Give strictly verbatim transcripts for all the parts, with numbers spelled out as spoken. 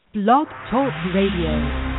Blog Talk Radio.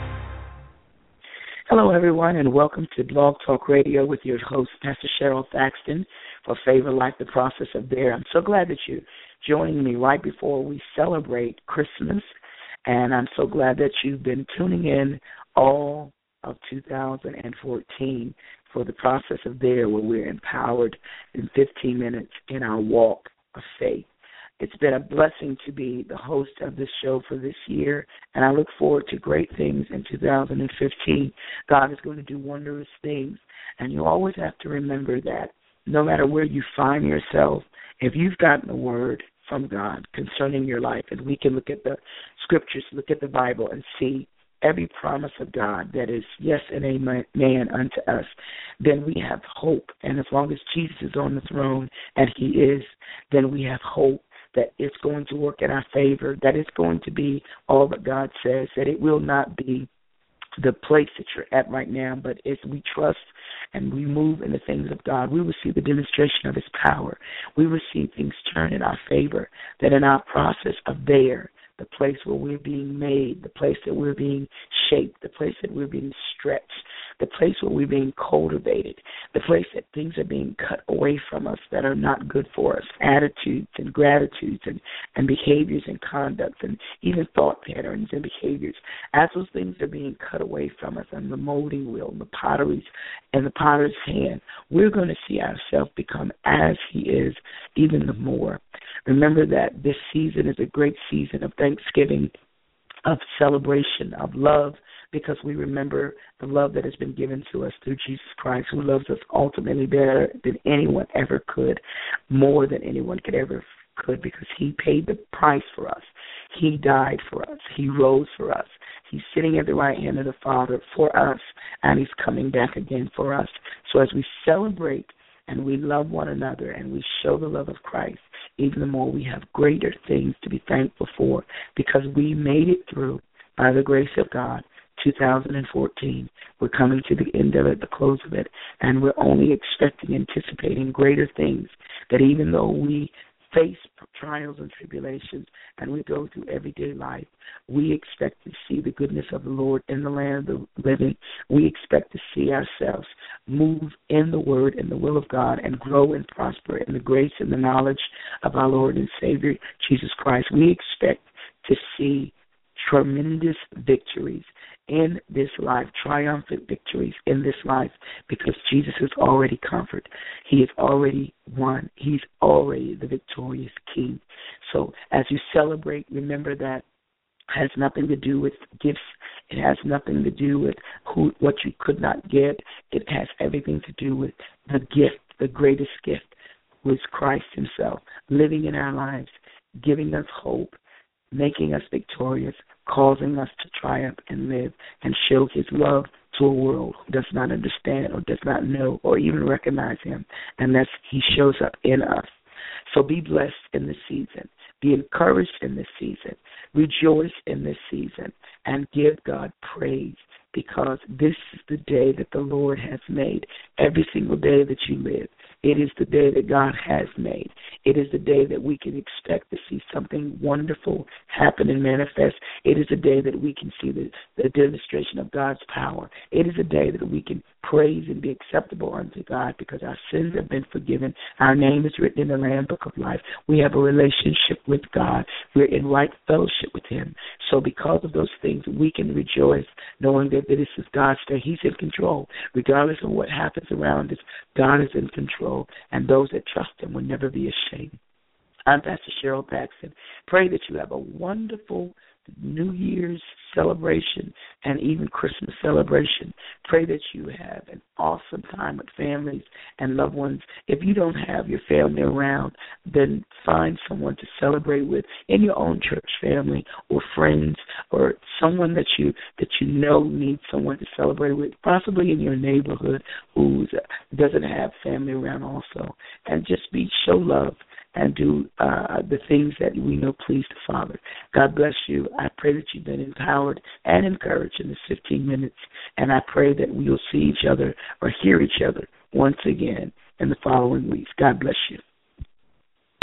Hello, everyone, and welcome to Blog Talk Radio with your host, Pastor Cheryl Thaxton, for Favor Life, the Process of There. I'm so glad that you're joining me right before we celebrate Christmas, and I'm so glad that you've been tuning in all of two thousand fourteen for the Process of There, where we're empowered in fifteen minutes in our walk of faith. It's been a blessing to be the host of this show for this year, and I look forward to great things in two thousand fifteen. God is going to do wondrous things, and you always have to remember that no matter where you find yourself, if you've gotten a word from God concerning your life, and we can look at the scriptures, look at the Bible, and see every promise of God that is yes and amen unto us, then we have hope. And as long as Jesus is on the throne, and he is, then we have hope that it's going to work in our favor, that it's going to be all that God says, that it will not be the place that you're at right now, but as we trust and we move in the things of God, we will see the demonstration of his power. We will see things turn in our favor, that in our process of there, the place where we're being made, the place that we're being shaped, the place that we're being stretched, the place where we're being cultivated, the place that things are being cut away from us that are not good for us, attitudes and gratitudes and, and behaviors and conduct and even thought patterns and behaviors. As those things are being cut away from us on the molding wheel and the potteries and the potter's hand, we're going to see ourselves become as he is, even the more. Remember that this season is a great season of Thanksgiving, of celebration, of love, because we remember the love that has been given to us through Jesus Christ, who loves us ultimately better than anyone ever could, more than anyone could ever could, because he paid the price for us. He died for us. He rose for us. He's sitting at the right hand of the Father for us, and he's coming back again for us. So as we celebrate and we love one another and we show the love of Christ, even the more we have greater things to be thankful for, because we made it through by the grace of God. two thousand fourteen, we're coming to the end of it, the close of it, and we're only expecting, anticipating greater things, that even though we face trials and tribulations and we go through everyday life, we expect to see the goodness of the Lord in the land of the living. We expect to see ourselves move in the word and the will of God and grow and prosper in the grace and the knowledge of our Lord and Savior, Jesus Christ. We expect to see tremendous victories in this life, triumphant victories in this life, because Jesus has already conquered. He has already won. He's already the victorious King. So as you celebrate, remember that has nothing to do with gifts. It has nothing to do with who, what you could not get. It has everything to do with the gift, the greatest gift, was Christ himself, living in our lives, giving us hope, making us victorious, causing us to triumph and live and show his love to a world who does not understand or does not know or even recognize him, unless he shows up in us. So be blessed in this season. Be encouraged in this season. Rejoice in this season and give God praise, because this is the day that the Lord has made. Every single day that you live, it is the day that God has made. It is the day that we can expect to see something wonderful happen and manifest. It is a day that we can see the, the demonstration of God's power. It is a day that we can praise and be acceptable unto God, because our sins have been forgiven. Our name is written in the Lamb Book of Life. We have a relationship with God. We're in right fellowship with him. So because of those things, we can rejoice knowing that this is God's day. He's in control. Regardless of what happens around us, God is in control, and those that trust him will never be ashamed. I'm Pastor Cheryl Paxton. Pray that you have a wonderful New Year's celebration and even Christmas celebration. Pray that you have an awesome time with families and loved ones. If you don't have your family around, then find someone to celebrate with in your own church family or friends, or someone that you that you know needs someone to celebrate with, possibly in your neighborhood who doesn't have family around also. And just be show love and do uh, the things that we know please the Father. God bless you. I pray that you've been empowered and encouraged in this fifteen minutes, and I pray that we'll see each other or hear each other once again in the following weeks. God bless you.